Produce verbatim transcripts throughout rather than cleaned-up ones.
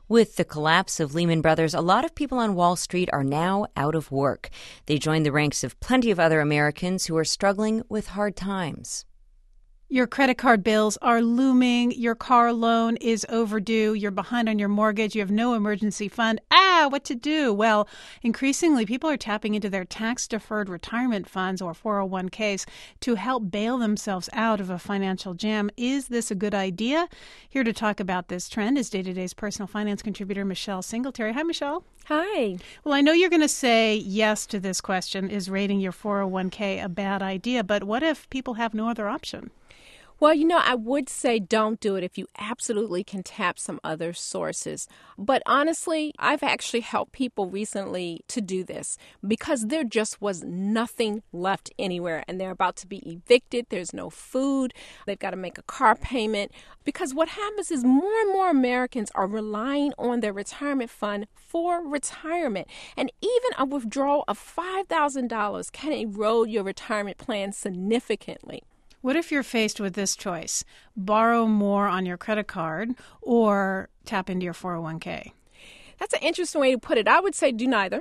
With the collapse of Lehman Brothers, a lot of people on Wall Street are now out of work. They join the ranks of plenty of other Americans who are struggling with hard times. Your credit card bills are looming. Your car loan is overdue. You're behind on your mortgage. You have no emergency fund. Ah, what to do? Well, increasingly, people are tapping into their tax-deferred retirement funds or four oh one k's to help bail themselves out of a financial jam. Is this a good idea? Here to talk about this trend is Day to Day's personal finance contributor, Michelle Singletary. Hi, Michelle. Hi. Well, I know you're going to say yes to this question. Is raiding your four oh one k a bad idea? But what if people have no other option? Well, you know, I would say don't do it if you absolutely can tap some other sources. But honestly, I've actually helped people recently to do this because there just was nothing left anywhere and they're about to be evicted. There's no food. They've got to make a car payment. Because what happens is more and more Americans are relying on their retirement fund for retirement. And even a withdrawal of five thousand dollars can erode your retirement plan significantly. What if you're faced with this choice? Borrow more on your credit card or tap into your four oh one k? That's an interesting way to put it. I would say do neither.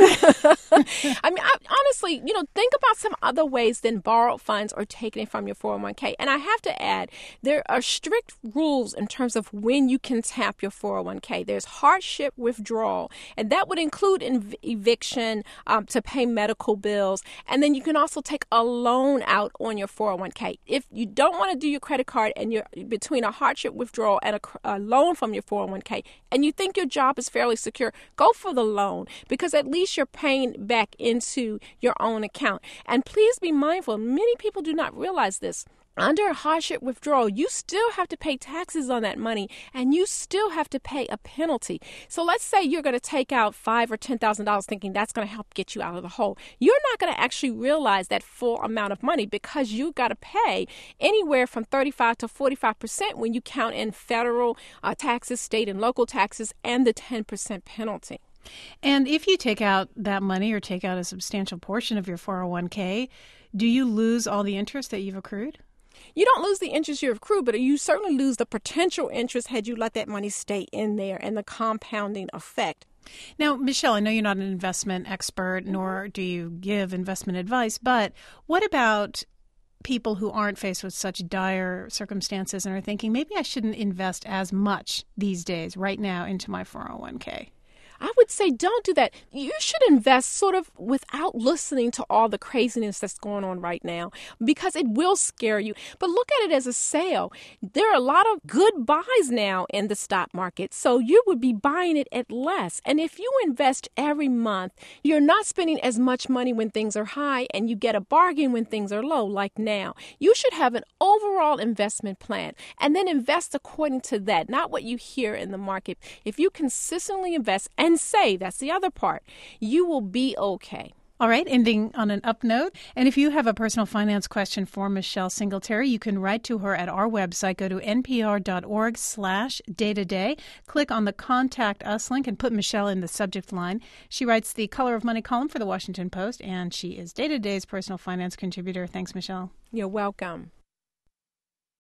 I mean, I, honestly, you know, think about some other ways than borrowed funds or taking it from your four oh one k. And I have to add, there are strict rules in terms of when you can tap your four oh one k. There's hardship withdrawal, and that would include ev- eviction um, to pay medical bills. And then you can also take a loan out on your four oh one k. If you don't want to do your credit card and you're between a hardship withdrawal and a, a loan from your four oh one k, and you think your job is fairly secure, go for the loan because at least you're paying back into your own account. And please be mindful, many people do not realize this. Under a hardship withdrawal, you still have to pay taxes on that money and you still have to pay a penalty. So let's say you're going to take out five or ten thousand dollars thinking that's going to help get you out of the hole. You're not going to actually realize that full amount of money because you've got to pay anywhere from thirty-five to forty-five percent when you count in federal uh, taxes, state and local taxes, and the ten percent penalty. And if you take out that money or take out a substantial portion of your four oh one k, do you lose all the interest that you've accrued? You don't lose the interest you've accrued, but you certainly lose the potential interest had you let that money stay in there and the compounding effect. Now, Michelle, I know you're not an investment expert, nor do you give investment advice, but what about people who aren't faced with such dire circumstances and are thinking, maybe I shouldn't invest as much these days right now into my four oh one k? I would say don't do that. You should invest sort of without listening to all the craziness that's going on right now because it will scare you. But look at it as a sale. There are a lot of good buys now in the stock market, so you would be buying it at less. And if you invest every month, you're not spending as much money when things are high and you get a bargain when things are low, like now. You should have an overall investment plan and then invest according to that, not what you hear in the market. If you consistently invest and save, that's the other part, you will be okay. All right, ending on an up note. And if you have a personal finance question for Michelle Singletary, you can write to her at our website. Go to npr.org slash day-to-day. Click on the Contact Us link and put Michelle in the subject line. She writes the Color of Money column for the Washington Post, and she is Day-to-Day's personal finance contributor. Thanks, Michelle. You're welcome.